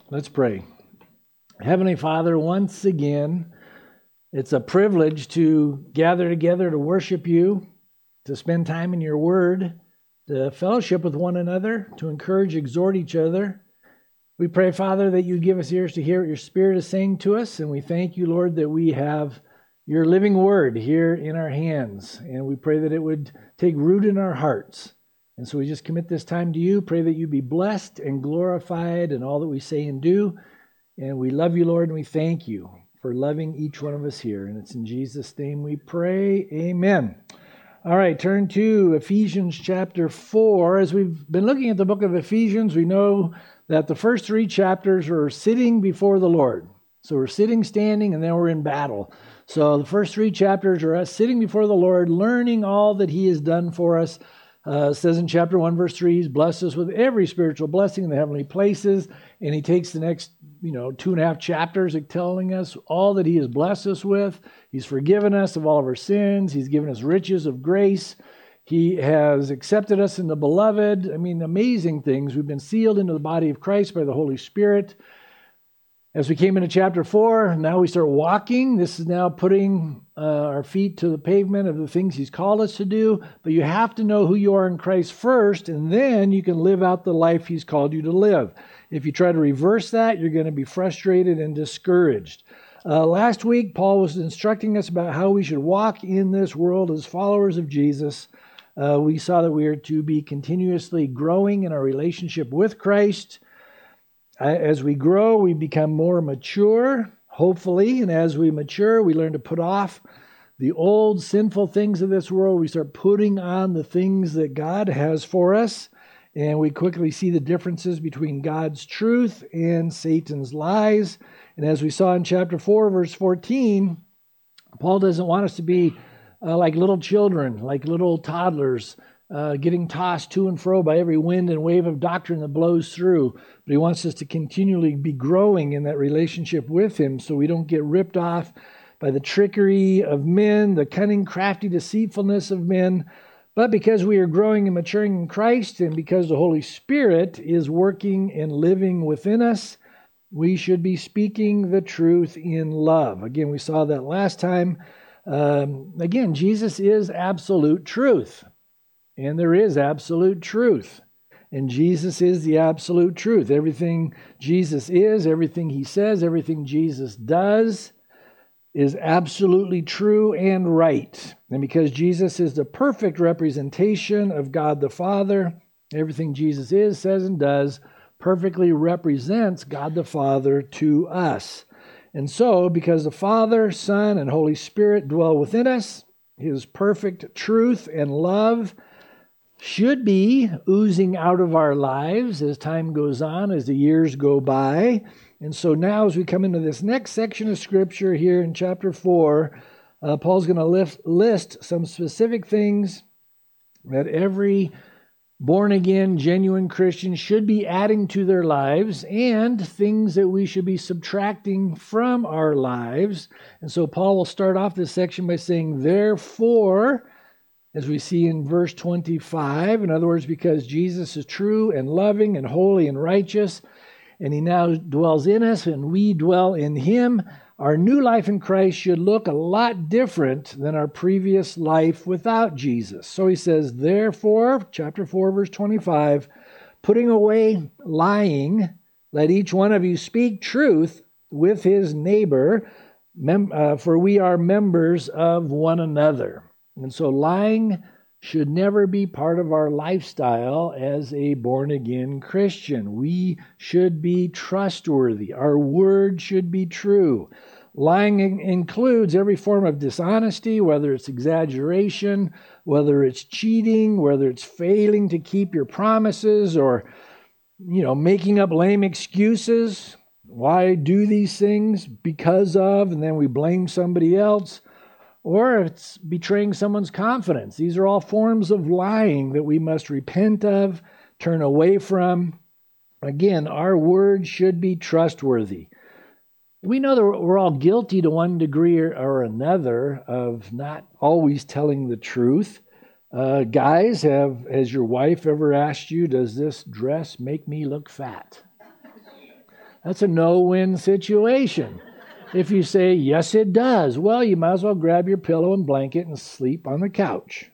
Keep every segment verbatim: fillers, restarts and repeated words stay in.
Let's pray. Heavenly Father, once again, it's a privilege to gather together to worship you, to spend time in your word, to fellowship with one another, to encourage, exhort each other. We pray, Father, that you give us ears to hear what your Spirit is saying to us, and we thank you, Lord, that we have your living word here in our hands, and we pray that it would take root in our hearts. And so we just commit this time to you, pray that you be blessed and glorified in all that we say and do. And we love you, Lord, and we thank you for loving each one of us here. And it's in Jesus' name we pray. Amen. All right, turn to Ephesians chapter four. As we've been looking at the book of Ephesians, we know that the first three chapters are sitting before the Lord. So we're sitting, standing, and then we're in battle. So the first three chapters are us sitting before the Lord, learning all that he has done for us. Uh, it says in chapter one, verse three, he's blessed us with every spiritual blessing in the heavenly places. And he takes the next, you know, two and a half chapters telling us all that he has blessed us with. He's forgiven us of all of our sins. He's given us riches of grace. He has accepted us in the beloved. I mean, amazing things. We've been sealed into the body of Christ by the Holy Spirit. As we came into chapter four, now we start walking. This is now putting uh, our feet to the pavement of the things he's called us to do. But you have to know who you are in Christ first, and then you can live out the life he's called you to live. If you try to reverse that, you're going to be frustrated and discouraged. Uh, last week, Paul was instructing us about how we should walk in this world as followers of Jesus. Uh, we saw that we are to be continuously growing in our relationship with Christ. As we grow, we become more mature, hopefully, and as we mature, we learn to put off the old sinful things of this world. We start putting on the things that God has for us, and we quickly see the differences between God's truth and Satan's lies. And as we saw in chapter four, verse fourteen, Paul doesn't want us to be uh, like little children, like little toddlers, Uh, getting tossed to and fro by every wind and wave of doctrine that blows through. But he wants us to continually be growing in that relationship with him so we don't get ripped off by the trickery of men, the cunning, crafty deceitfulness of men. But because we are growing and maturing in Christ, and because the Holy Spirit is working and living within us, we should be speaking the truth in love. Again, we saw that last time. Um, again, Jesus is absolute truth. And there is absolute truth. And Jesus is the absolute truth. Everything Jesus is, everything he says, everything Jesus does is absolutely true and right. And because Jesus is the perfect representation of God the Father, everything Jesus is, says, and does perfectly represents God the Father to us. And so, because the Father, Son, and Holy Spirit dwell within us, his perfect truth and love should be oozing out of our lives as time goes on, as the years go by. And so now as we come into this next section of Scripture here in chapter four, uh, Paul's going to list, list some specific things that every born-again, genuine Christian should be adding to their lives, and things that we should be subtracting from our lives. And so Paul will start off this section by saying, therefore, as we see in verse twenty-five, in other words, because Jesus is true and loving and holy and righteous, and he now dwells in us and we dwell in him, our new life in Christ should look a lot different than our previous life without Jesus. So he says, therefore, chapter four, verse twenty-five, putting away lying, let each one of you speak truth with his neighbor, mem- uh, for we are members of one another. And so lying should never be part of our lifestyle as a born-again Christian. We should be trustworthy. Our word should be true. Lying in- includes every form of dishonesty, whether it's exaggeration, whether it's cheating, whether it's failing to keep your promises, or, you know, making up lame excuses. Why do these things? Because of, and then we blame somebody else. Or it's betraying someone's confidence. These are all forms of lying that we must repent of, turn away from. Again, our word should be trustworthy. We know that we're all guilty to one degree or another of not always telling the truth. Uh, guys, have has your wife ever asked you, does this dress make me look fat? That's a no-win situation. If you say, yes, it does, well, you might as well grab your pillow and blanket and sleep on the couch.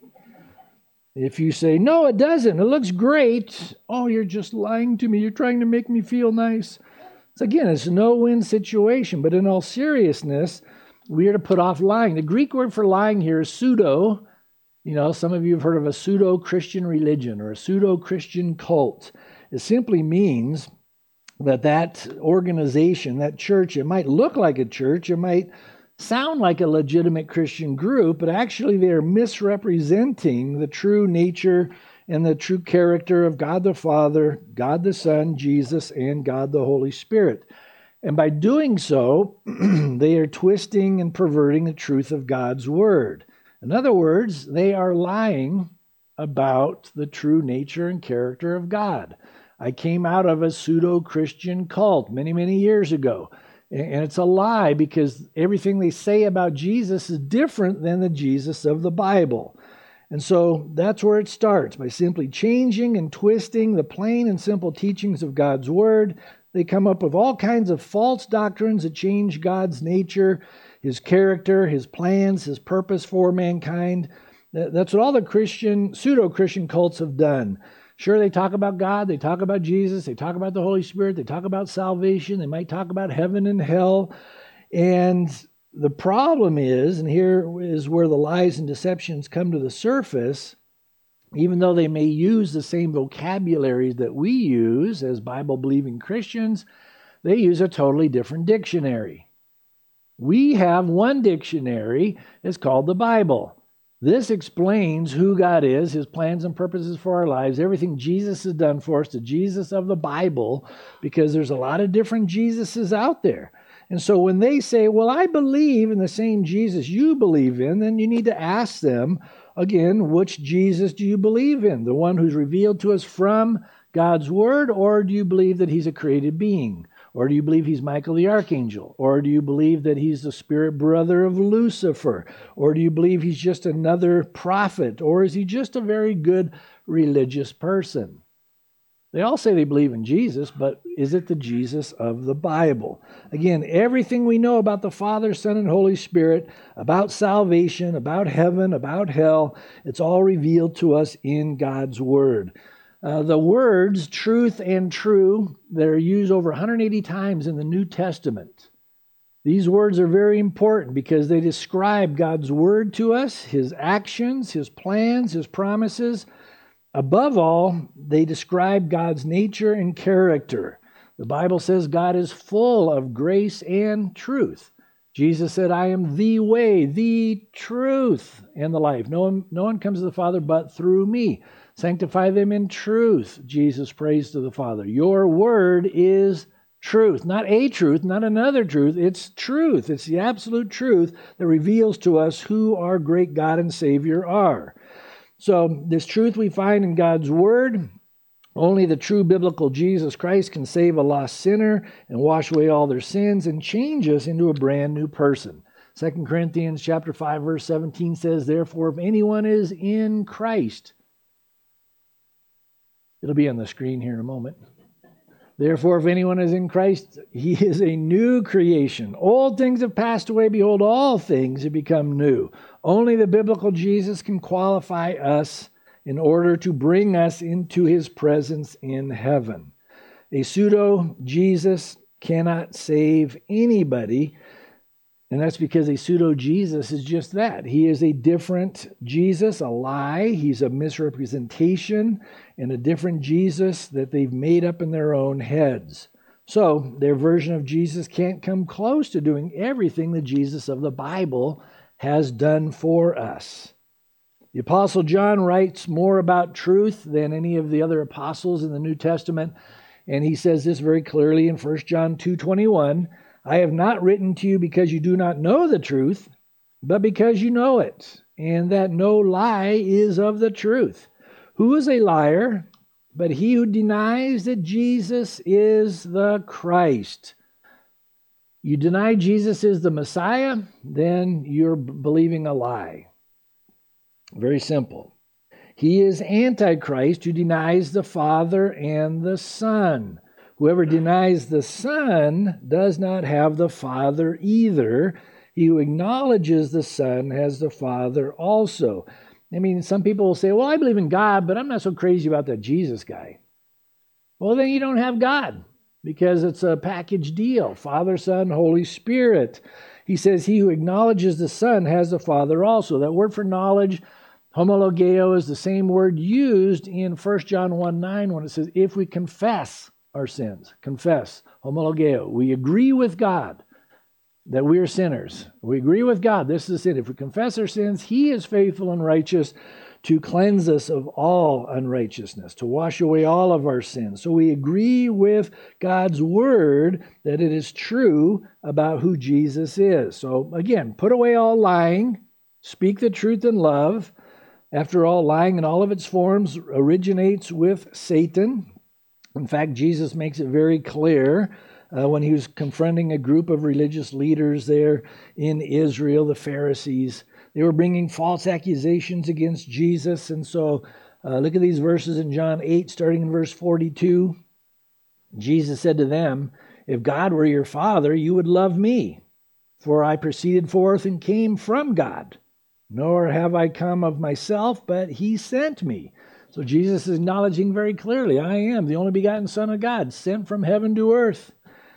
If you say, no, it doesn't, it looks great, oh, you're just lying to me, you're trying to make me feel nice. So again, it's a no-win situation, but in all seriousness, we are to put off lying. The Greek word for lying here is pseudo. You know, some of you have heard of a pseudo-Christian religion or a pseudo-Christian cult. It simply means that that organization, that church, it might look like a church, it might sound like a legitimate Christian group, but actually they are misrepresenting the true nature and the true character of God the Father, God the Son, Jesus, and God the Holy Spirit. And by doing so, they are twisting and perverting the truth of God's Word. In other words, they are lying about the true nature and character of God. I came out of a pseudo-Christian cult many, many years ago. And it's a lie because everything they say about Jesus is different than the Jesus of the Bible. And so that's where it starts, by simply changing and twisting the plain and simple teachings of God's Word. They come up with all kinds of false doctrines that change God's nature, His character, His plans, His purpose for mankind. That's what all the Christian, pseudo-Christian cults have done. Sure, they talk about God, they talk about Jesus, they talk about the Holy Spirit, they talk about salvation, they might talk about heaven and hell. And the problem is, and here is where the lies and deceptions come to the surface, even though they may use the same vocabulary that we use as Bible-believing Christians, they use a totally different dictionary. We have one dictionary, it's called the Bible. This explains who God is, His plans and purposes for our lives, everything Jesus has done for us, the Jesus of the Bible, because there's a lot of different Jesuses out there. And so when they say, well, I believe in the same Jesus you believe in, then you need to ask them, again, which Jesus do you believe in? The one who's revealed to us from God's Word, or do you believe that He's a created being? Or do you believe he's Michael the Archangel? Or do you believe that he's the spirit brother of Lucifer? Or do you believe he's just another prophet? Or is he just a very good religious person? They all say they believe in Jesus, but is it the Jesus of the Bible? Again, everything we know about the Father, Son, and Holy Spirit, about salvation, about heaven, about hell, it's all revealed to us in God's Word. Uh, the words truth and true, they're used over one hundred eighty times in the New Testament. These words are very important because they describe God's Word to us, His actions, His plans, His promises. Above all, they describe God's nature and character. The Bible says God is full of grace and truth. Jesus said, I am the way, the truth, and the life. No one, no one comes to the Father but through me. Sanctify them in truth, Jesus prays to the Father. Your word is truth. Not a truth, not another truth. It's truth. It's the absolute truth that reveals to us who our great God and Savior are. So this truth we find in God's Word. Only the true biblical Jesus Christ can save a lost sinner and wash away all their sins and change us into a brand new person. Second Corinthians chapter five, verse seventeen says, therefore, if anyone is in Christ, it'll be on the screen here in a moment. Therefore, if anyone is in Christ, he is a new creation. Old things have passed away. Behold, all things have become new. Only the biblical Jesus can qualify us in order to bring us into His presence in heaven. A pseudo-Jesus cannot save anybody, and that's because a pseudo-Jesus is just that. He is a different Jesus, a lie. He's a misrepresentation and a different Jesus that they've made up in their own heads. So their version of Jesus can't come close to doing everything the Jesus of the Bible has done for us. The Apostle John writes more about truth than any of the other apostles in the New Testament, and he says this very clearly in First John two twenty-one, I have not written to you because you do not know the truth, but because you know it, and that no lie is of the truth. Who is a liar but he who denies that Jesus is the Christ? You deny Jesus is the Messiah, then you're believing a lie. Very simple. He is Antichrist who denies the Father and the Son. Whoever denies the Son does not have the Father either. He who acknowledges the Son has the Father also. I mean, some people will say, well, I believe in God, but I'm not so crazy about that Jesus guy. Well, then you don't have God, because it's a package deal. Father, Son, Holy Spirit. He says, he who acknowledges the Son has the Father also. That word for knowledge, homologeo, is the same word used in First John one nine when it says, if we confess our sins, confess, homologeo, we agree with God that we are sinners. We agree with God, this is a sin. If we confess our sins, he is faithful and righteous to cleanse us of all unrighteousness, to wash away all of our sins. So we agree with God's word that it is true about who Jesus is. So again, put away all lying, speak the truth in love. After all, lying in all of its forms originates with Satan. In fact, Jesus makes it very clear uh, when he was confronting a group of religious leaders there in Israel, the Pharisees. They were bringing false accusations against Jesus. And so uh, look at these verses in John eight, starting in verse forty-two. Jesus said to them, if God were your Father, you would love me, for I proceeded forth and came from God. Nor have I come of myself, but he sent me. So Jesus is acknowledging very clearly, I am the only begotten Son of God, sent from heaven to earth.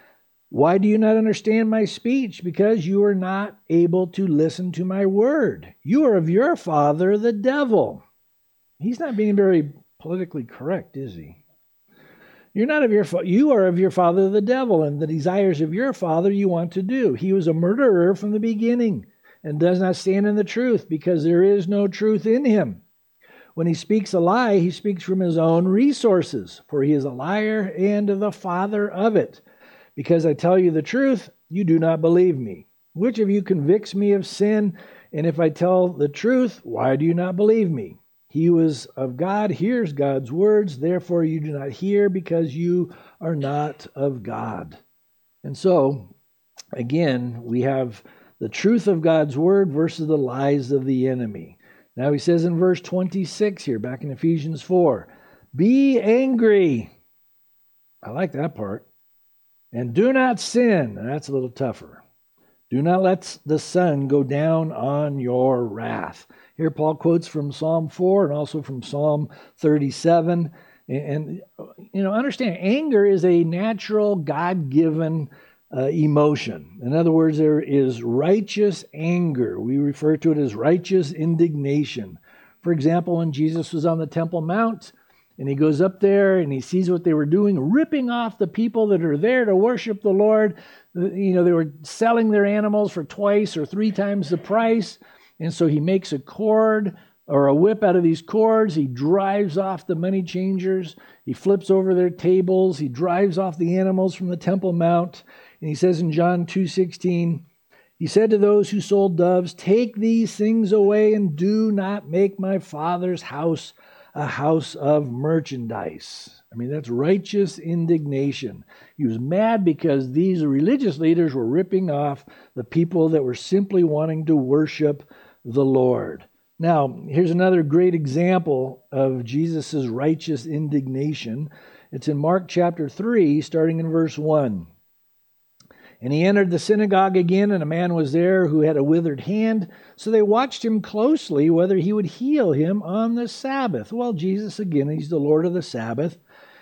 Why do you not understand my speech? Because you are not able to listen to my word. You are of your father, the devil. He's not being very politically correct, is he? You're not of your fa- you are of your father, the devil, and the desires of your father you want to do. He was a murderer from the beginning and does not stand in the truth, because there is no truth in him. When he speaks a lie, he speaks from his own resources, for he is a liar and the father of it. Because I tell you the truth, you do not believe me. Which of you convicts me of sin? And if I tell the truth, why do you not believe me? He who is of God hears God's words, therefore you do not hear, because you are not of God. And so, again, we have the truth of God's word versus the lies of the enemy. Now he says in verse twenty-six here, back in Ephesians four, be angry. I like that part. And do not sin. And that's a little tougher. Do not let the sun go down on your wrath. Here Paul quotes from Psalm four and also from Psalm thirty-seven. And, you know, understand, anger is a natural, God-given uh, emotion. In other words, there is righteous anger. We refer to it as righteous indignation. For example, when Jesus was on the Temple Mount, and he goes up there and he sees what they were doing, ripping off the people that are there to worship the Lord. You know, they were selling their animals for twice or three times the price. And so he makes a cord or a whip out of these cords. He drives off the money changers. He flips over their tables. He drives off the animals from the Temple Mount. And he says in John two sixteen, he said to those who sold doves, take these things away and do not make my Father's house a house of merchandise. I mean, that's righteous indignation. He was mad because these religious leaders were ripping off the people that were simply wanting to worship the Lord. Now, here's another great example of Jesus' righteous indignation. It's in Mark chapter three, starting in verse one. And he entered the synagogue again, and a man was there who had a withered hand. So they watched him closely, whether he would heal him on the Sabbath. Well, Jesus, again, he's the Lord of the Sabbath,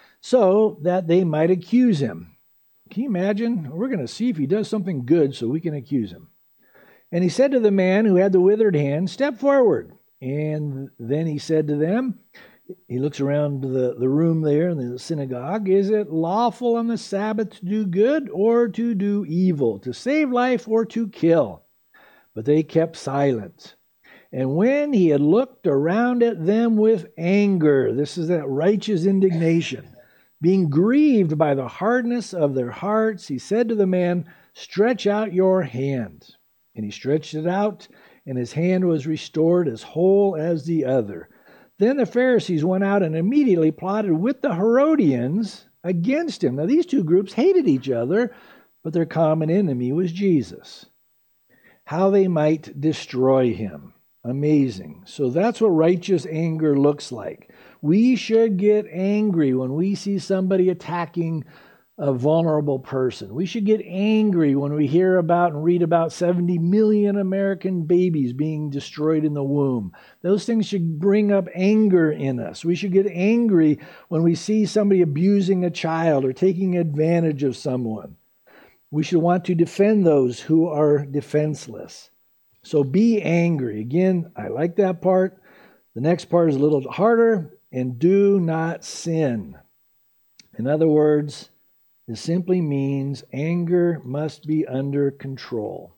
so that they might accuse him. Can you imagine? We're going to see if he does something good so we can accuse him. And he said to the man who had the withered hand, step forward. And then he said to them, he looks around the, the room there in the synagogue. Is it lawful on the Sabbath to do good or to do evil, to save life or to kill? But they kept silent. And when he had looked around at them with anger, this is that righteous indignation, being grieved by the hardness of their hearts, he said to the man, stretch out your hand. And he stretched it out, and his hand was restored as whole as the other. Then the Pharisees went out and immediately plotted with the Herodians against him. Now, these two groups hated each other, but their common enemy was Jesus. How they might destroy him. Amazing. So that's what righteous anger looks like. We should get angry when we see somebody attacking a vulnerable person. We should get angry when we hear about and read about seventy million American babies being destroyed in the womb. Those things should bring up anger in us. We should get angry when we see somebody abusing a child or taking advantage of someone. We should want to defend those who are defenseless. So be angry. Again, I like that part. The next part is a little harder. And do not sin. In other words, it simply means anger must be under control.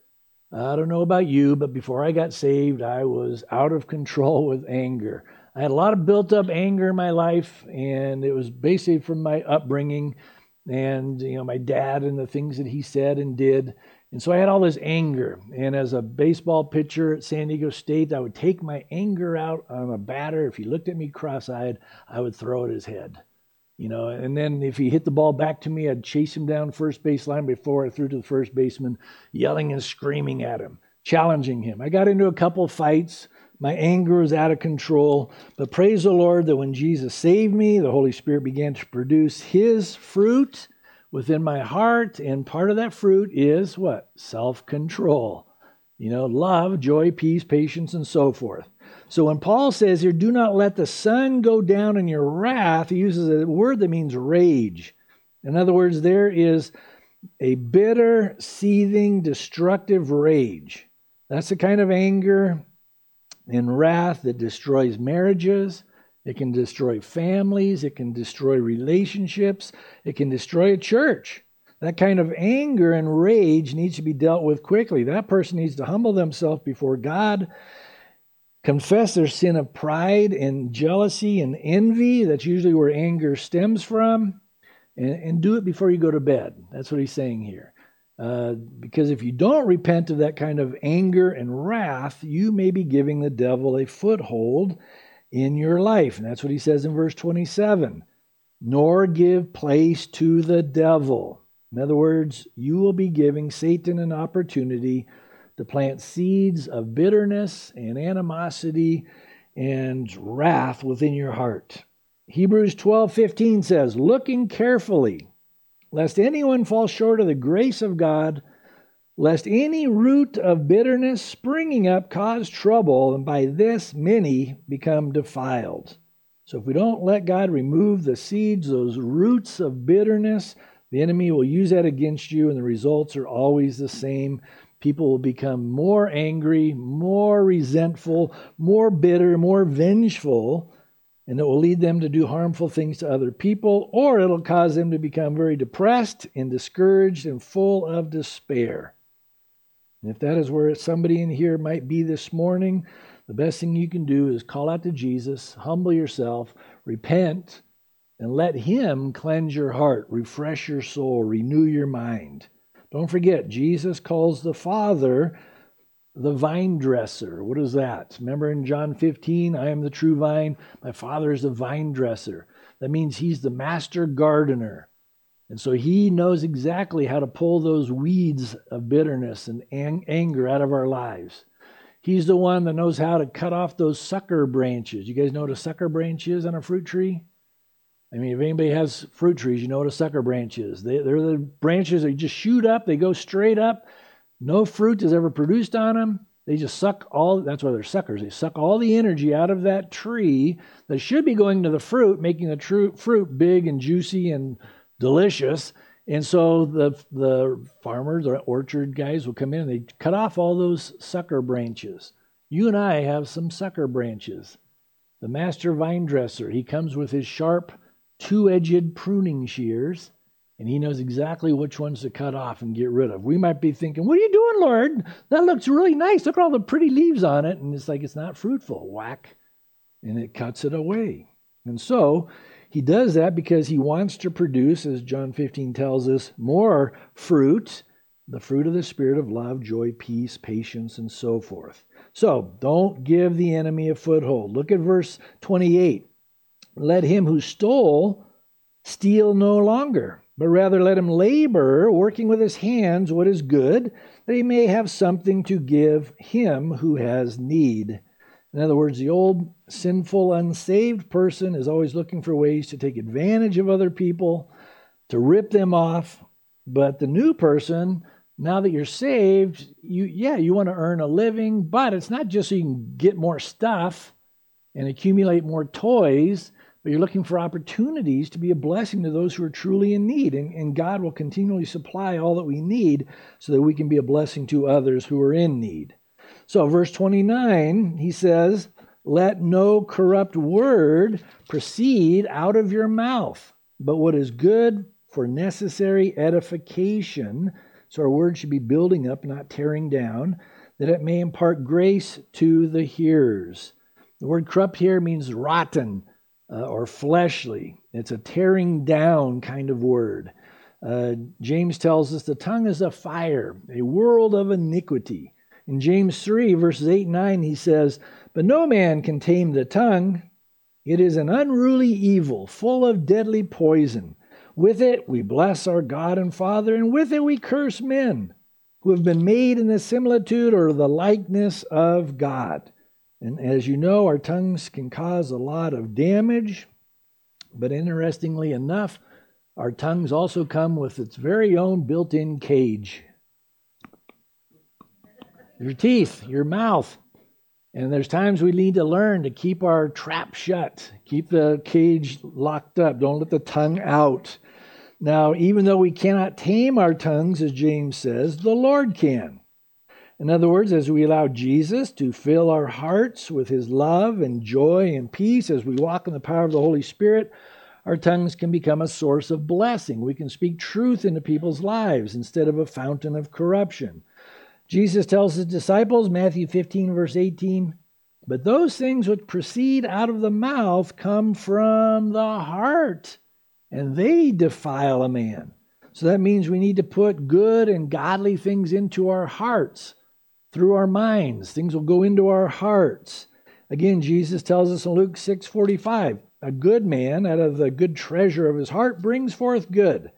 I don't know about you, but before I got saved, I was out of control with anger. I had a lot of built up anger in my life, and it was basically from my upbringing and, you know, my dad and the things that he said and did. And so I had all this anger. And as a baseball pitcher at San Diego State, I would take my anger out on a batter. If he looked at me cross-eyed, I would throw at his head. You know, and then if he hit the ball back to me, I'd chase him down first baseline before I threw to the first baseman, yelling and screaming at him, challenging him. I got into a couple fights. My anger was out of control. But praise the Lord that when Jesus saved me, the Holy Spirit began to produce His fruit within my heart. And part of that fruit is what? Self-control. You know, love, joy, peace, patience, and so forth. So when Paul says here, do not let the sun go down in your wrath, he uses a word that means rage. In other words, there is a bitter, seething, destructive rage. That's the kind of anger and wrath that destroys marriages. It can destroy families. It can destroy relationships. It can destroy a church. That kind of anger and rage needs to be dealt with quickly. That person needs to humble themselves before God, confess their sin of pride and jealousy and envy. That's usually where anger stems from. And, and do it before you go to bed. That's what he's saying here. Uh, because if you don't repent of that kind of anger and wrath, you may be giving the devil a foothold in your life. And that's what he says in verse twenty-seven. Nor give place to the devil. In other words, you will be giving Satan an opportunity to plant seeds of bitterness and animosity and wrath within your heart. Hebrews twelve fifteen says, looking carefully, lest anyone fall short of the grace of God, lest any root of bitterness springing up cause trouble, and by this many become defiled. So if we don't let God remove the seeds, those roots of bitterness, the enemy will use that against you, and the results are always the same. People will become more angry, more resentful, more bitter, more vengeful, and it will lead them to do harmful things to other people, or it'll cause them to become very depressed and discouraged and full of despair. And if that is where somebody in here might be this morning, the best thing you can do is call out to Jesus, humble yourself, repent, and let Him cleanse your heart, refresh your soul, renew your mind. Don't forget, Jesus calls the Father the vine dresser. What is that? Remember in John fifteen, I am the true vine. My Father is the vine dresser. That means He's the master gardener. And so He knows exactly how to pull those weeds of bitterness and ang- anger out of our lives. He's the one that knows how to cut off those sucker branches. You guys know what a sucker branch is on a fruit tree? I mean, if anybody has fruit trees, you know what a sucker branch is. They, they're the branches that just shoot up. They go straight up. No fruit is ever produced on them. They just suck all, that's why they're suckers. They suck all the energy out of that tree that should be going to the fruit, making the tru- fruit big and juicy and delicious. And so the the farmers or orchard guys will come in and they cut off all those sucker branches. You and I have some sucker branches. The master vine dresser, he comes with his sharp, two-edged pruning shears, and he knows exactly which ones to cut off and get rid of. We might be thinking, what are you doing, Lord? That looks really nice. Look at all the pretty leaves on it. And it's like, it's not fruitful. Whack. And it cuts it away. And so he does that because he wants to produce, as John fifteen tells us, more fruit, the fruit of the Spirit of love, joy, peace, patience, and so forth. So don't give the enemy a foothold. Look at verse twenty-eight. Let him who stole steal no longer, but rather let him labor, working with his hands what is good, that he may have something to give him who has need. In other words, the old sinful, unsaved person is always looking for ways to take advantage of other people, to rip them off. But the new person, now that you're saved, you yeah, you want to earn a living, but it's not just so you can get more stuff and accumulate more toys, but you're looking for opportunities to be a blessing to those who are truly in need. And, and God will continually supply all that we need so that we can be a blessing to others who are in need. So verse twenty-nine, he says, let no corrupt word proceed out of your mouth, but what is good for necessary edification. So our word should be building up, not tearing down, that it may impart grace to the hearers. The word corrupt here means rotten uh, or fleshly. It's a tearing down kind of word. Uh, James tells us the tongue is a fire, a world of iniquity. In James three, verses eight and nine, he says, but no man can tame the tongue. It is an unruly evil, full of deadly poison. With it we bless our God and Father, and with it we curse men who have been made in the similitude or the likeness of God. And as you know, our tongues can cause a lot of damage, but interestingly enough, our tongues also come with its very own built-in cage. Your teeth, your mouth. And there's times we need to learn to keep our trap shut, keep the cage locked up, don't let the tongue out. Now, even though we cannot tame our tongues, as James says, the Lord can. In other words, as we allow Jesus to fill our hearts with his love and joy and peace, as we walk in the power of the Holy Spirit, our tongues can become a source of blessing. We can speak truth into people's lives instead of a fountain of corruption. Jesus tells his disciples, Matthew fifteen, verse eighteen, but those things which proceed out of the mouth come from the heart, and they defile a man. So that means we need to put good and godly things into our hearts through our minds. Things will go into our hearts. Again, Jesus tells us in Luke six forty-five, a good man out of the good treasure of his heart brings forth good.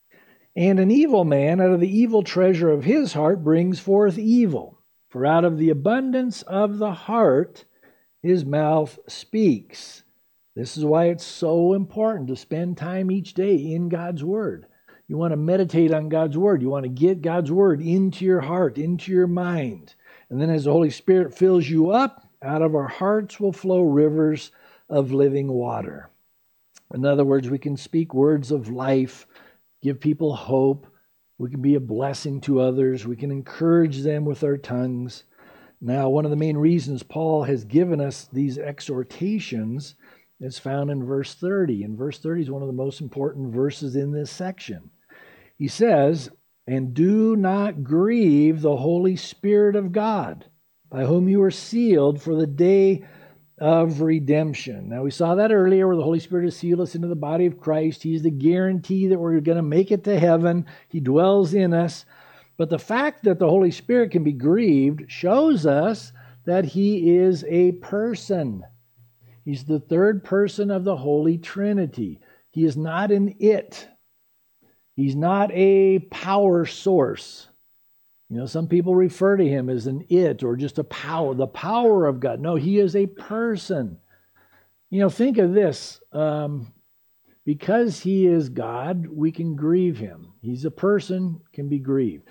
And an evil man out of the evil treasure of his heart brings forth evil. For out of the abundance of the heart, his mouth speaks. This is why it's so important to spend time each day in God's Word. You want to meditate on God's Word. You want to get God's Word into your heart, into your mind. And then as the Holy Spirit fills you up, out of our hearts will flow rivers of living water. In other words, we can speak words of life, give people hope. We can be a blessing to others. We can encourage them with our tongues. Now, one of the main reasons Paul has given us these exhortations is found in verse thirty. And verse thirty is one of the most important verses in this section. He says, and do not grieve the Holy Spirit of God, by whom you are sealed for the day of redemption. Now, we saw that earlier where the Holy Spirit has sealed us into the body of Christ. He's the guarantee that we're going to make it to heaven. He dwells in us. But the fact that the Holy Spirit can be grieved shows us that he is a person. He's the third person of the Holy Trinity. He is not an it. He's not a power source. You know, some people refer to him as an it or just a power, the power of God. No, he is a person. You know, think of this. Um, because he is God, we can grieve him. He's a person, can be grieved.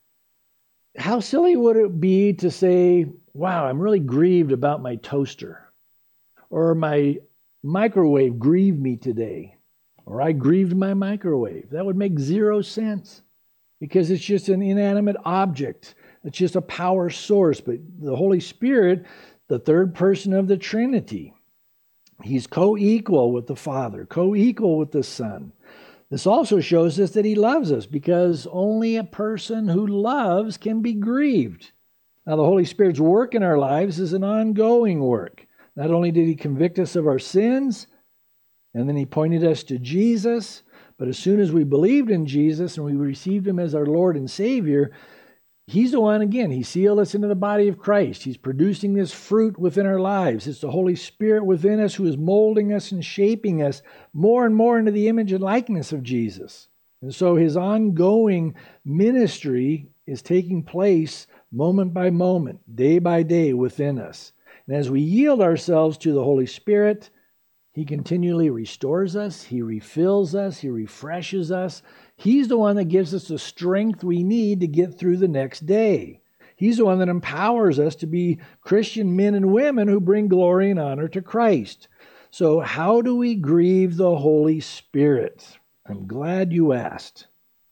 How silly would it be to say, wow, I'm really grieved about my toaster, or my microwave grieved me today, or I grieved my microwave. That would make zero sense. Because it's just an inanimate object. It's just a power source. But the Holy Spirit, the third person of the Trinity, he's co-equal with the Father, co-equal with the Son. This also shows us that he loves us, because only a person who loves can be grieved. Now, the Holy Spirit's work in our lives is an ongoing work. Not only did he convict us of our sins, and then he pointed us to Jesus, but as soon as we believed in Jesus and we received him as our Lord and Savior, he's the one, again, he sealed us into the body of Christ. He's producing this fruit within our lives. It's the Holy Spirit within us who is molding us and shaping us more and more into the image and likeness of Jesus. And so his ongoing ministry is taking place moment by moment, day by day within us. And as we yield ourselves to the Holy Spirit, He continually restores us. He refills us. He refreshes us. He's the one that gives us the strength we need to get through the next day. He's the one that empowers us to be Christian men and women who bring glory and honor to Christ. So how do we grieve the Holy Spirit? I'm glad you asked.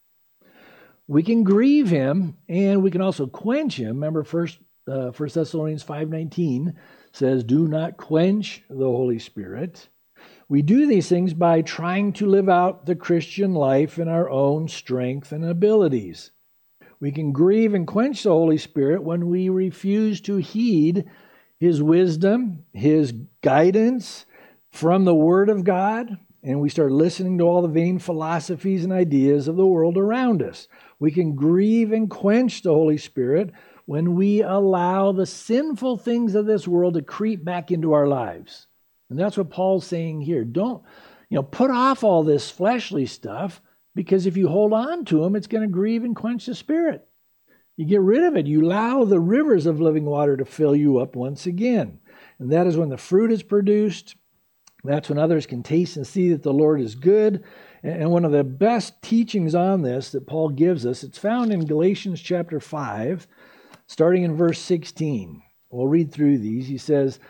We can grieve him, and we can also quench him. Remember, First uh, First Thessalonians five nineteen says, do not quench the Holy Spirit. We do these things by trying to live out the Christian life in our own strength and abilities. We can grieve and quench the Holy Spirit when we refuse to heed his wisdom, his guidance from the Word of God, and we start listening to all the vain philosophies and ideas of the world around us. We can grieve and quench the Holy Spirit when we allow the sinful things of this world to creep back into our lives. And that's what Paul's saying here. Don't, you know, put off all this fleshly stuff, because if you hold on to them, it's going to grieve and quench the Spirit. You get rid of it. You allow the rivers of living water to fill you up once again. And that is when the fruit is produced. That's when others can taste and see that the Lord is good. And one of the best teachings on this that Paul gives us, it's found in Galatians chapter five, starting in verse sixteen. We'll read through these. He says,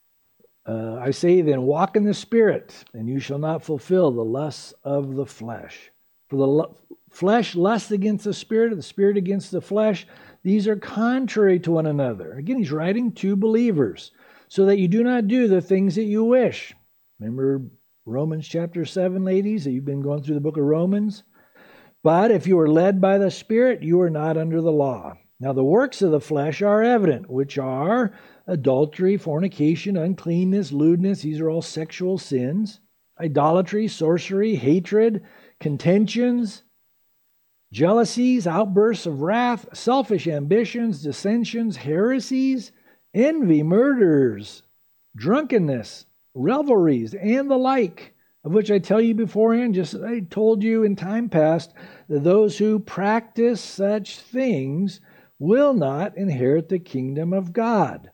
uh, I say then, walk in the Spirit, and you shall not fulfill the lusts of the flesh. For the l- flesh lusts against the Spirit, and the Spirit against the flesh. These are contrary to one another. Again, he's writing to believers, so that you do not do the things that you wish. Remember Romans chapter seven, ladies, that you've been going through the book of Romans? But if you are led by the Spirit, you are not under the law. Now the works of the flesh are evident, which are adultery, fornication, uncleanness, lewdness. These are all sexual sins. Idolatry, sorcery, hatred, contentions, jealousies, outbursts of wrath, selfish ambitions, dissensions, heresies, envy, murders, drunkenness, revelries, and the like, of which I tell you beforehand, just as I told you in time past, that those who practice such things will not inherit the kingdom of God.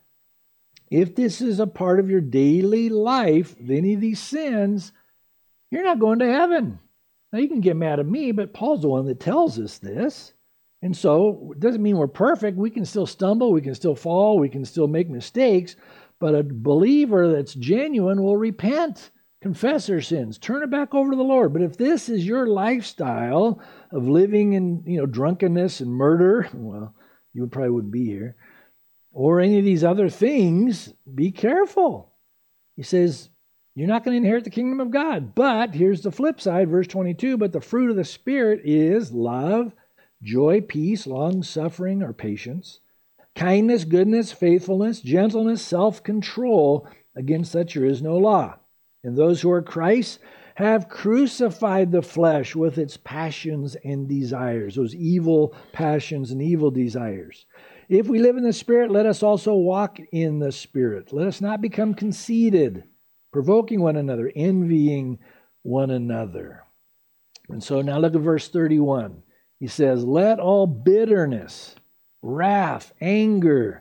If this is a part of your daily life, any of these sins, you're not going to heaven. Now, you can get mad at me, but Paul's the one that tells us this. And so it doesn't mean we're perfect. We can still stumble. We can still fall. We can still make mistakes. But a believer that's genuine will repent, confess their sins, turn it back over to the Lord. But if this is your lifestyle of living in, you know, drunkenness and murder, well, you probably wouldn't be here, or any of these other things, be careful. He says, you're not going to inherit the kingdom of God. But here's the flip side, verse twenty-two, but the fruit of the Spirit is love, joy, peace, long-suffering, or patience, kindness, goodness, faithfulness, gentleness, self-control. Against such there is no law. And those who are Christ's have crucified the flesh with its passions and desires, those evil passions and evil desires. If we live in the Spirit, let us also walk in the Spirit. Let us not become conceited, provoking one another, envying one another. And so now look at verse thirty-one. He says, let all bitterness, wrath, anger,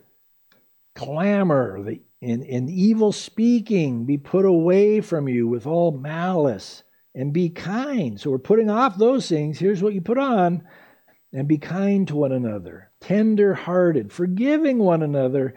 clamor, the And, and evil speaking be put away from you with all malice, and be kind. So we're putting off those things. Here's what you put on. And be kind to one another, tender-hearted, forgiving one another,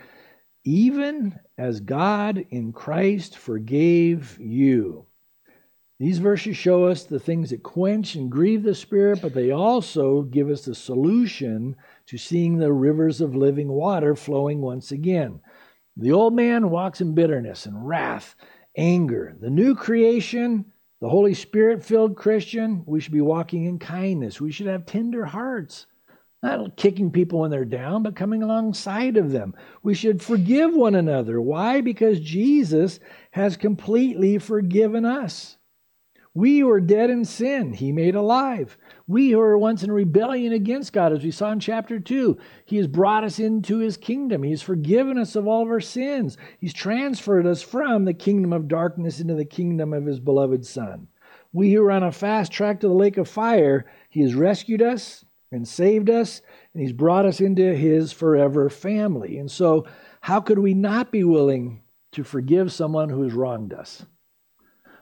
even as God in Christ forgave you. These verses show us the things that quench and grieve the Spirit, but they also give us the solution to seeing the rivers of living water flowing once again. The old man walks in bitterness and wrath, anger. The new creation, the Holy Spirit-filled Christian, we should be walking in kindness. We should have tender hearts, not kicking people when they're down, but coming alongside of them. We should forgive one another. Why? Because Jesus has completely forgiven us. We who were dead in sin, He made alive. We who were once in rebellion against God, as we saw in chapter two, He has brought us into His kingdom. He's forgiven us of all of our sins. He's transferred us from the kingdom of darkness into the kingdom of His beloved Son. We who are on a fast track to the lake of fire, He has rescued us and saved us, and He's brought us into His forever family. And so, how could we not be willing to forgive someone who has wronged us?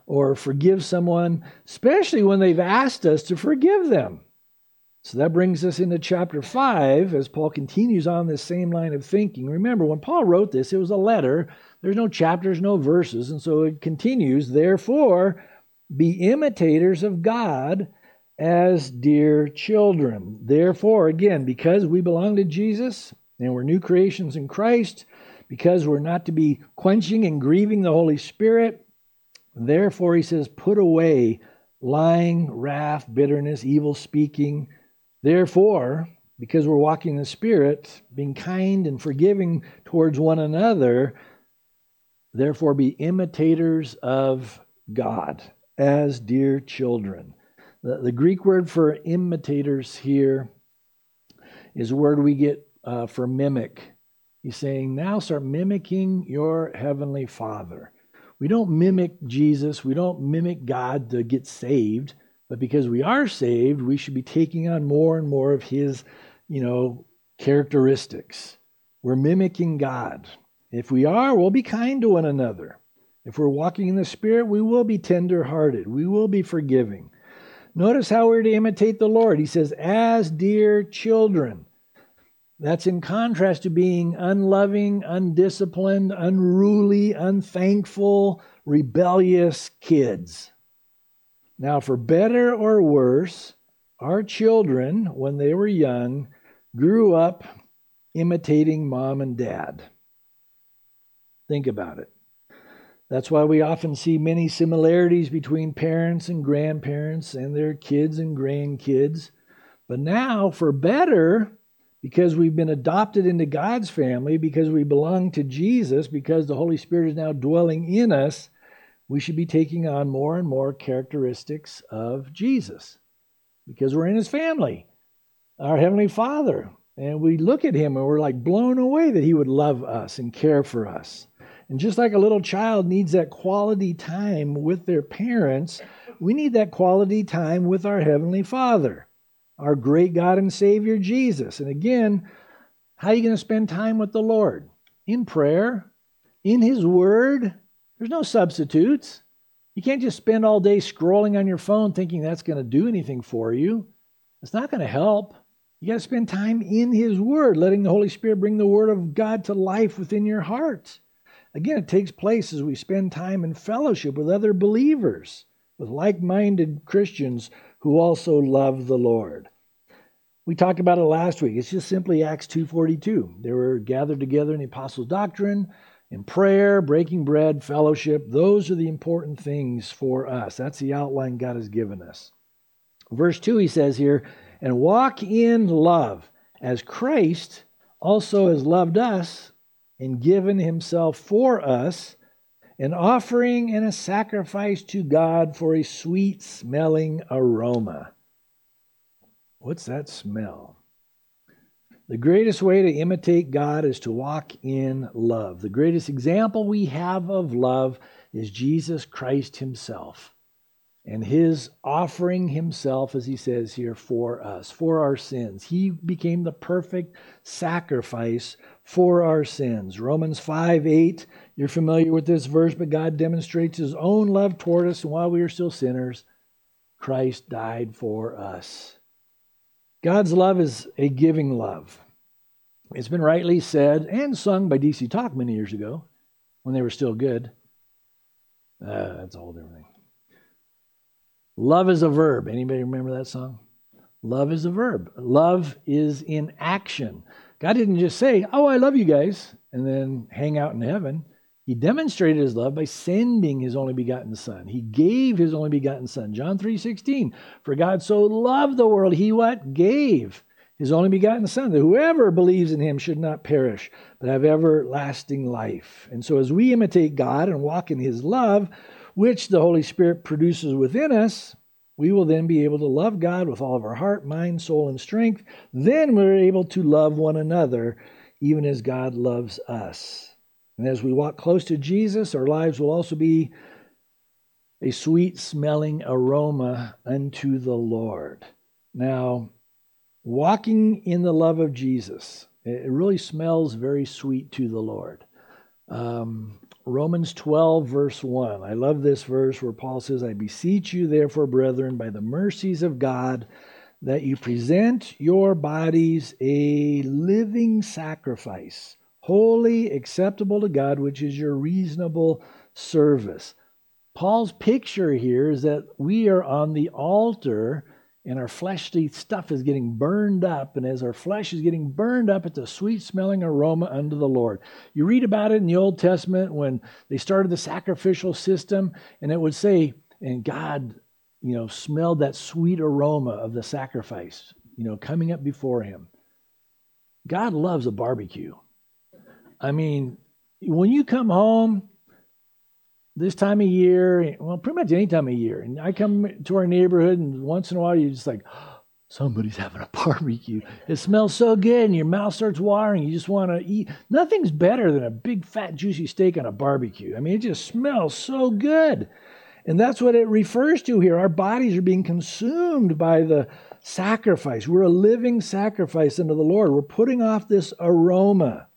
or forgive someone, especially when they've asked us to forgive them. So that brings us into chapter five as Paul continues on this same line of thinking. Remember, when Paul wrote this, it was a letter. There's no chapters, no verses. And so it continues, therefore, be imitators of God as dear children. Therefore, again, because we belong to Jesus and we're new creations in Christ, because we're not to be quenching and grieving the Holy Spirit, therefore, he says, put away lying, wrath, bitterness, evil speaking. Therefore, because we're walking in the Spirit, being kind and forgiving towards one another, therefore be imitators of God as dear children. The, the Greek word for imitators here is a word we get uh, for mimic. He's saying, now start mimicking your heavenly Father. We don't mimic Jesus. We don't mimic God to get saved. But because we are saved, we should be taking on more and more of His, you know, characteristics. We're mimicking God. If we are, we'll be kind to one another. If we're walking in the Spirit, we will be tender-hearted. We will be forgiving. Notice how we're to imitate the Lord. He says, as dear children. That's in contrast to being unloving, undisciplined, unruly, unthankful, rebellious kids. Now, for better or worse, our children, when they were young, grew up imitating mom and dad. Think about it. That's why we often see many similarities between parents and grandparents and their kids and grandkids. But now, for better, because we've been adopted into God's family, because we belong to Jesus, because the Holy Spirit is now dwelling in us, we should be taking on more and more characteristics of Jesus because we're in His family, our Heavenly Father. And we look at Him and we're like blown away that He would love us and care for us. And just like a little child needs that quality time with their parents, we need that quality time with our Heavenly Father, our great God and Savior, Jesus. And again, how are you going to spend time with the Lord? In prayer, in His Word. There's no substitutes. You can't just spend all day scrolling on your phone thinking that's going to do anything for you. It's not going to help. You got to spend time in His Word, letting the Holy Spirit bring the Word of God to life within your heart. Again, it takes place as we spend time in fellowship with other believers, with like-minded Christians who also love the Lord. We talked about it last week. It's just simply Acts two forty-two. They were gathered together in the apostles' doctrine, in prayer, breaking bread, fellowship. Those are the important things for us. That's the outline God has given us. Verse two, he says here, and walk in love, as Christ also has loved us and given Himself for us, an offering and a sacrifice to God for a sweet-smelling aroma. What's that smell? The greatest way to imitate God is to walk in love. The greatest example we have of love is Jesus Christ Himself and His offering Himself, as He says here, for us, for our sins. He became the perfect sacrifice for our sins. Romans five eight, you're familiar with this verse, but God demonstrates His own love toward us, and while we are still sinners, Christ died for us. God's love is a giving love. It's been rightly said and sung by D C Talk many years ago when they were still good. Uh, that's a whole different thing. Love is a verb. Anybody remember that song? Love is a verb. Love is in action. God didn't just say, oh, I love you guys, and then hang out in heaven. He demonstrated His love by sending His only begotten Son. He gave His only begotten Son. John three sixteen, for God so loved the world, He what? Gave His only begotten Son, that whoever believes in Him should not perish, but have everlasting life. And so as we imitate God and walk in His love, which the Holy Spirit produces within us, we will then be able to love God with all of our heart, mind, soul, and strength. Then we're able to love one another, even as God loves us. And as we walk close to Jesus, our lives will also be a sweet-smelling aroma unto the Lord. Now, walking in the love of Jesus, it really smells very sweet to the Lord. Um, Romans twelve, verse one. I love this verse where Paul says, I beseech you, therefore, brethren, by the mercies of God, that you present your bodies a living sacrifice, holy, acceptable to God, which is your reasonable service. Paul's picture here is that we are on the altar and our fleshly stuff is getting burned up. And as our flesh is getting burned up, it's a sweet-smelling aroma unto the Lord. You read about it in the Old Testament when they started the sacrificial system, and it would say, and God, you know, smelled that sweet aroma of the sacrifice, you know, coming up before him. God loves a barbecue. I mean, when you come home this time of year, well, pretty much any time of year, and I come to our neighborhood, and once in a while you're just like, oh, somebody's having a barbecue. It smells so good, and your mouth starts watering. You just want to eat. Nothing's better than a big, fat, juicy steak on a barbecue. I mean, it just smells so good. And that's what it refers to here. Our bodies are being consumed by the sacrifice. We're a living sacrifice unto the Lord. We're putting off this aroma.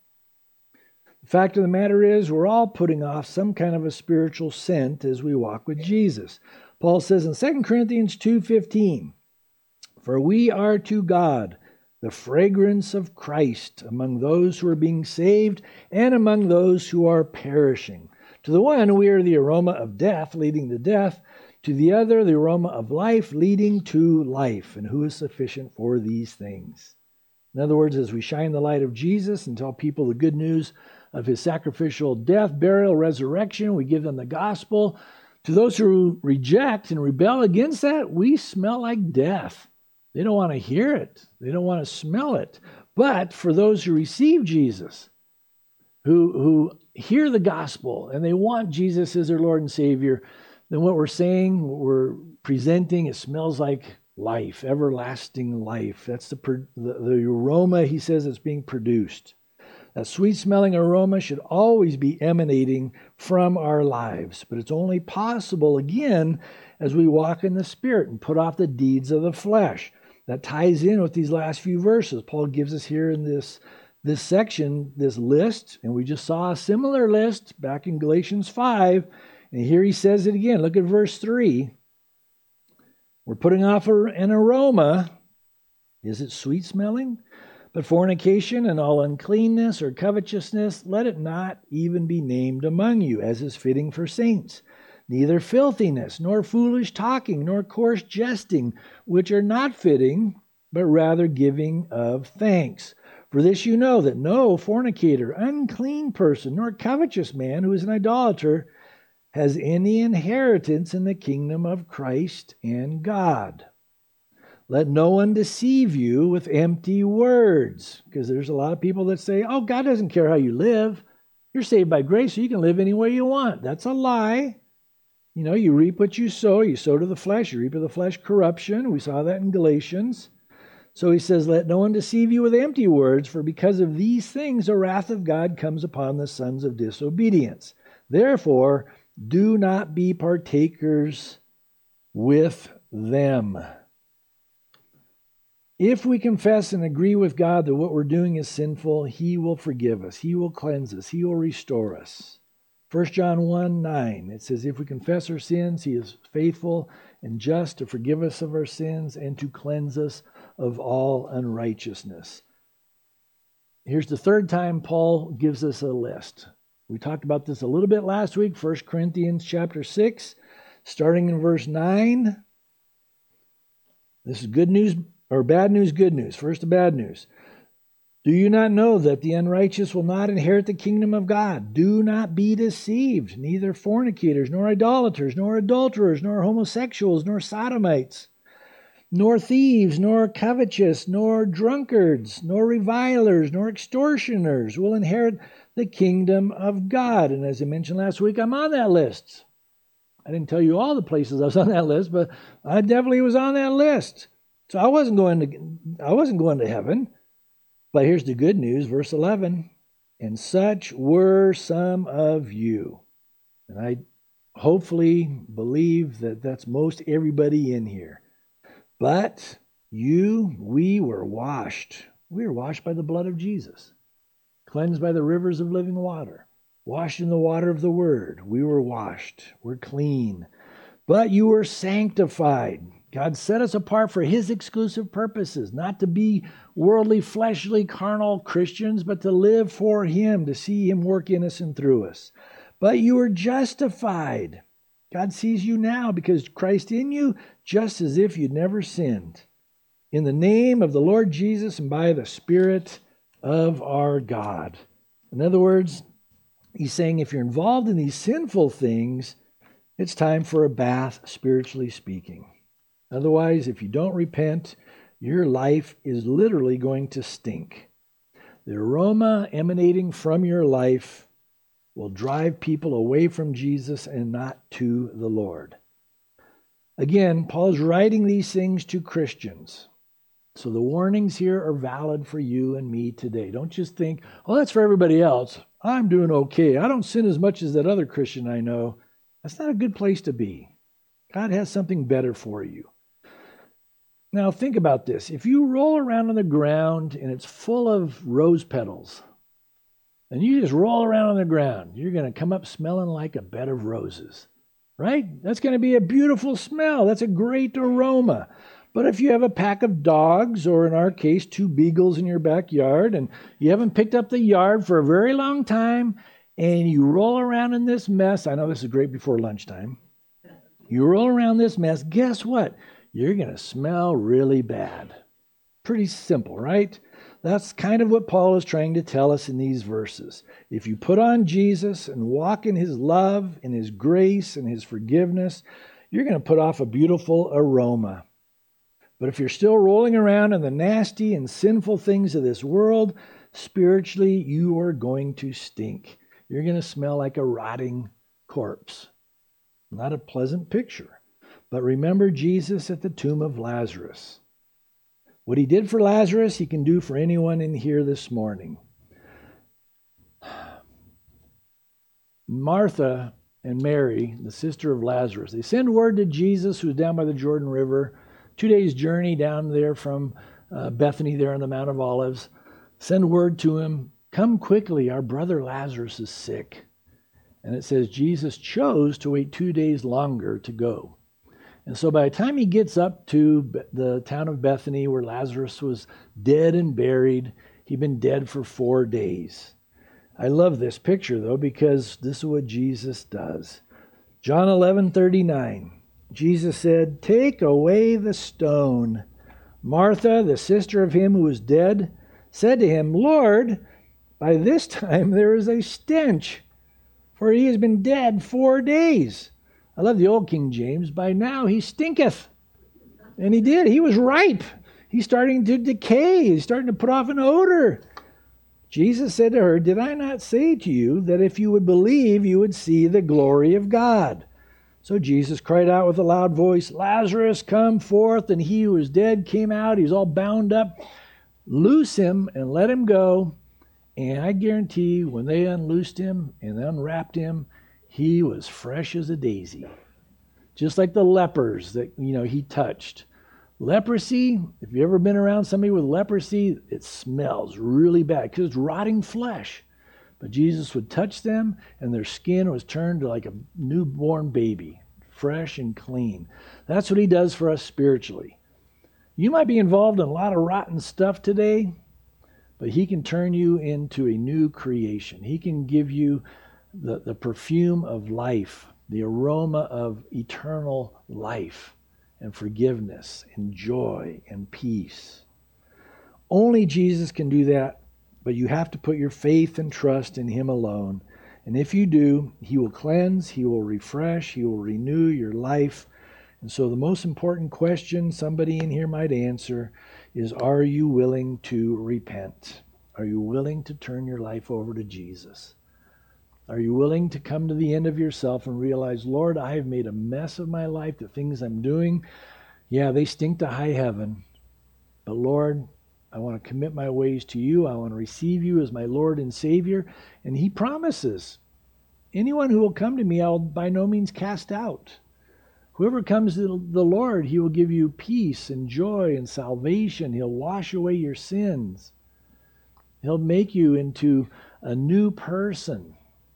The fact of the matter is, we're all putting off some kind of a spiritual scent as we walk with Jesus. Paul says in Second Corinthians two fifteen, for we are to God the fragrance of Christ among those who are being saved and among those who are perishing. To the one, we are the aroma of death, leading to death. To the other, the aroma of life, leading to life. And who is sufficient for these things? In other words, as we shine the light of Jesus and tell people the good news of his sacrificial death, burial, resurrection, we give them the gospel. To those who reject and rebel against that, we smell like death. They don't want to hear it. They don't want to smell it. But for those who receive Jesus, who, who hear the gospel, and they want Jesus as their Lord and Savior, then what we're saying, what we're presenting, it smells like life, everlasting life. That's the, the, the aroma, he says, that's being produced. That sweet-smelling aroma should always be emanating from our lives. But it's only possible, again, as we walk in the Spirit and put off the deeds of the flesh. That ties in with these last few verses. Paul gives us here in this, this section, this list, and we just saw a similar list back in Galatians five. And here he says it again. Look at verse three. We're putting off an aroma. Is it sweet-smelling? But fornication and all uncleanness or covetousness, let it not even be named among you, as is fitting for saints. Neither filthiness, nor foolish talking, nor coarse jesting, which are not fitting, but rather giving of thanks. For this you know, that no fornicator, unclean person, nor covetous man who is an idolater has any inheritance in the kingdom of Christ and God. Let no one deceive you with empty words, because there's a lot of people that say, oh, God doesn't care how you live. You're saved by grace, so you can live any way you want. That's a lie. You know, you reap what you sow. You sow to the flesh. You reap of the flesh corruption. We saw that in Galatians. So he says, let no one deceive you with empty words, for because of these things the wrath of God comes upon the sons of disobedience. Therefore, do not be partakers with them. If we confess and agree with God that what we're doing is sinful, he will forgive us. He will cleanse us. He will restore us. First John one nine, it says, if we confess our sins, he is faithful and just to forgive us of our sins and to cleanse us of all unrighteousness. Here's the third time Paul gives us a list. We talked about this a little bit last week, First Corinthians chapter six, starting in verse nine. This is good news, or bad news, good news. First, the bad news. Do you not know that the unrighteous will not inherit the kingdom of God? Do not be deceived. Neither fornicators, nor idolaters, nor adulterers, nor homosexuals, nor sodomites, nor thieves, nor covetous, nor drunkards, nor revilers, nor extortioners will inherit the kingdom of God. And as I mentioned last week, I'm on that list. I didn't tell you all the places I was on that list, but I definitely was on that list. So I wasn't going to I wasn't going to heaven. But here's the good news, verse eleven. And such were some of you. And I hopefully believe that that's most everybody in here. But you, we were washed. We were washed by the blood of Jesus. Cleansed by the rivers of living water. washed in the water of the word. We were washed. We're clean. But you were sanctified. God set us apart for his exclusive purposes, not to be worldly, fleshly, carnal Christians, but to live for him, to see him work in us and through us. But you were justified. God sees you now because Christ in you, just as if you'd never sinned. In the name of the Lord Jesus and by the Spirit of our God. In other words, he's saying if you're involved in these sinful things, it's time for a bath, spiritually speaking. Otherwise, if you don't repent, your life is literally going to stink. The aroma emanating from your life will drive people away from Jesus and not to the Lord. Again, Paul's writing these things to Christians. So the warnings here are valid for you and me today. Don't just think, oh, that's for everybody else. I'm doing okay. I don't sin as much as that other Christian I know. That's not a good place to be. God has something better for you. Now think about this. If you roll around on the ground and it's full of rose petals, and you just roll around on the ground, you're going to come up smelling like a bed of roses, right? That's going to be a beautiful smell. That's a great aroma. But if you have a pack of dogs, or in our case, two beagles in your backyard, and you haven't picked up the yard for a very long time, and you roll around in this mess, I know this is great before lunchtime, you roll around this mess, guess what? You're going to smell really bad. Pretty simple, right? That's kind of what Paul is trying to tell us in these verses. If you put on Jesus and walk in his love, in his grace, and his forgiveness, you're going to put off a beautiful aroma. But if you're still rolling around in the nasty and sinful things of this world, spiritually, you are going to stink. You're going to smell like a rotting corpse. Not a pleasant picture. But remember Jesus at the tomb of Lazarus. What he did for Lazarus, he can do for anyone in here this morning. Martha and Mary, the sister of Lazarus, they send word to Jesus, who's down by the Jordan River, two days' journey down there from uh, Bethany there on the Mount of Olives. Send word to him, come quickly, our brother Lazarus is sick. And it says Jesus chose to wait two days longer to go. And so by the time he gets up to the town of Bethany, where Lazarus was dead and buried, he'd been dead for four days. I love this picture, though, because this is what Jesus does. John eleven thirty-nine, Jesus said, take away the stone. Martha, the sister of him who was dead, said to him, Lord, by this time there is a stench, for he has been dead four days. I love the old King James. By now he stinketh. And he did. He was ripe. He's starting to decay. He's starting to put off an odor. Jesus said to her, did I not say to you that if you would believe, you would see the glory of God? So Jesus cried out with a loud voice, Lazarus, come forth. And he who was dead came out. He was all bound up. Loose him and let him go. And I guarantee when they unloosed him and unwrapped him, he was fresh as a daisy. Just like the lepers that, you know, he touched. Leprosy, if you've ever been around somebody with leprosy, it smells really bad because it's rotting flesh. But Jesus would touch them and their skin was turned to like a newborn baby, fresh and clean. That's what he does for us spiritually. You might be involved in a lot of rotten stuff today, but he can turn you into a new creation. He can give you the, the perfume of life, the aroma of eternal life and forgiveness and joy and peace. Only Jesus can do that, but you have to put your faith and trust in him alone. And if you do, he will cleanse, he will refresh, he will renew your life. And so the most important question somebody in here might answer is, are you willing to repent? Are you willing to turn your life over to Jesus? Are you willing to come to the end of yourself and realize, Lord, I have made a mess of my life. The things I'm doing, yeah, they stink to high heaven. But Lord, I want to commit my ways to you. I want to receive you as my Lord and Savior. And he promises, anyone who will come to me, I will by no means cast out. Whoever comes to the Lord, he will give you peace and joy and salvation. He'll wash away your sins. He'll make you into a new person.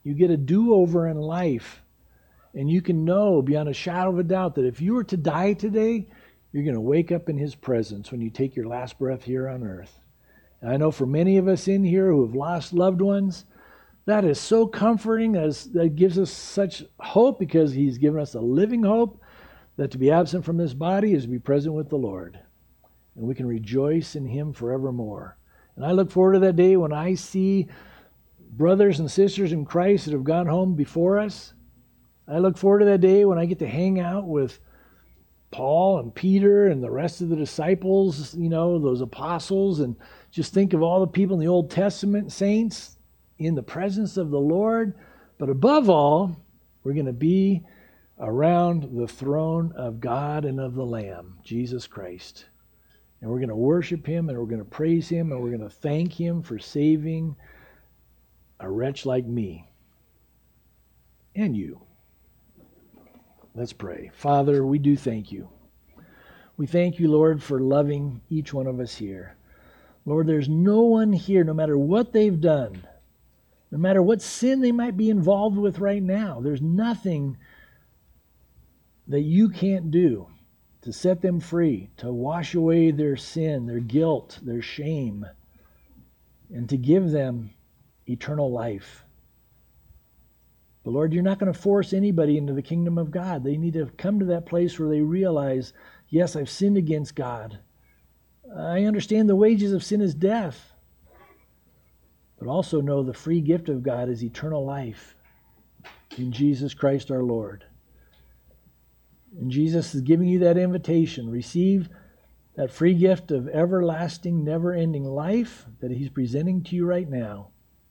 You get a do-over in life. And you can know beyond a shadow of a doubt that if you were to die today, you're going to wake up in His presence when you take your last breath here on earth. And I know for many of us in here who have lost loved ones, that is so comforting. That, is, that gives us such hope because He's given us a living hope that to be absent from this body is to be present with the Lord. And we can rejoice in Him forevermore. And I look forward to that day when I see brothers and sisters in Christ that have gone home before us. I look forward to that day when I get to hang out with Paul and Peter and the rest of the disciples, you know, those apostles, and just think of all the people in the Old Testament saints in the presence of the Lord. But above all, we're going to be around the throne of God and of the Lamb, Jesus Christ. And we're going to worship Him, and we're going to praise Him, and we're going to thank Him for saving a wretch like me and you. Let's pray. Father, we do thank You. We thank You, Lord, for loving each one of us here. Lord, there's no one here, no matter what they've done, no matter what sin they might be involved with right now, there's nothing that You can't do to set them free, to wash away their sin, their guilt, their shame, and to give them eternal life. But Lord, You're not going to force anybody into the kingdom of God. They need to come to that place where they realize, yes, I've sinned against God. I understand the wages of sin is death. But also know the free gift of God is eternal life in Jesus Christ our Lord. And Jesus is giving you that invitation. Receive that free gift of everlasting, never-ending life that He's presenting to you right now.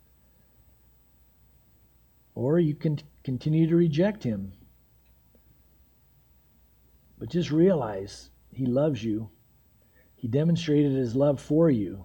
Or you can continue to reject Him. But just realize He loves you. He demonstrated His love for you.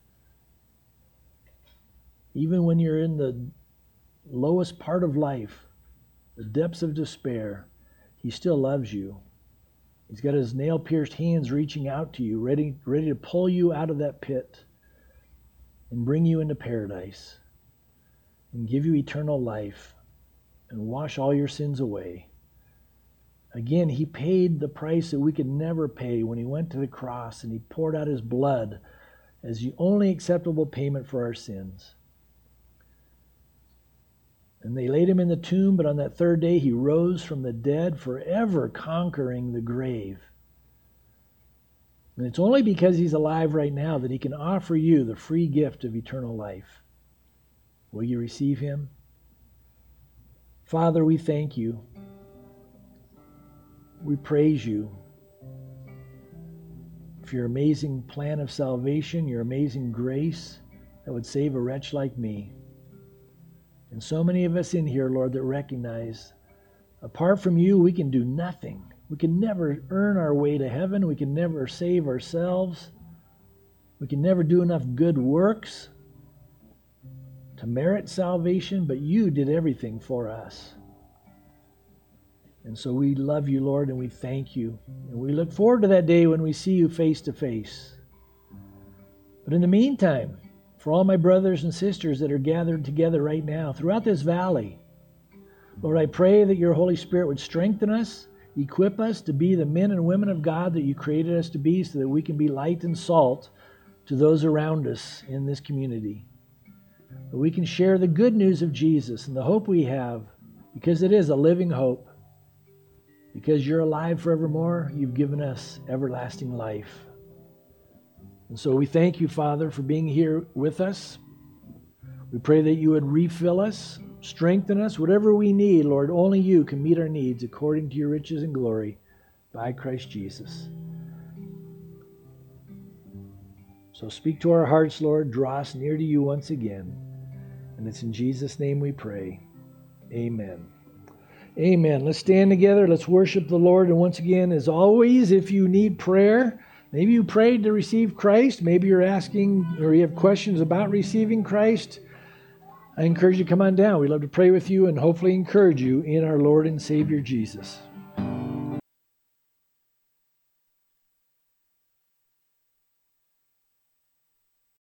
Even when you're in the lowest part of life, the depths of despair, He still loves you. He's got His nail-pierced hands reaching out to you, ready, ready to pull you out of that pit and bring you into paradise and give you eternal life and wash all your sins away. Again, He paid the price that we could never pay when He went to the cross and He poured out His blood as the only acceptable payment for our sins. And they laid Him in the tomb, but on that third day He rose from the dead, forever conquering the grave. And it's only because He's alive right now that He can offer you the free gift of eternal life. Will you receive Him? Father, we thank You. We praise You for Your amazing plan of salvation, Your amazing grace that would save a wretch like me. And so many of us in here, Lord, that recognize apart from You, we can do nothing. We can never earn our way to heaven. We can never save ourselves. We can never do enough good works to merit salvation, but You did everything for us. And so we love You, Lord, and we thank You. And we look forward to that day when we see You face to face. But in the meantime, for all my brothers and sisters that are gathered together right now throughout this valley, Lord, I pray that Your Holy Spirit would strengthen us, equip us to be the men and women of God that You created us to be, so that we can be light and salt to those around us in this community. That we can share the good news of Jesus and the hope we have, because it is a living hope. Because You're alive forevermore, You've given us everlasting life. And so we thank You, Father, for being here with us. We pray that You would refill us, strengthen us, whatever we need, Lord. Only You can meet our needs according to Your riches and glory by Christ Jesus. So speak to our hearts, Lord. Draw us near to You once again. And it's in Jesus' name we pray. Amen. Amen. Let's stand together. Let's worship the Lord. And once again, as always, if you need prayer, maybe you prayed to receive Christ, maybe you're asking or you have questions about receiving Christ, I encourage you to come on down. We'd love to pray with you and hopefully encourage you in our Lord and Savior Jesus.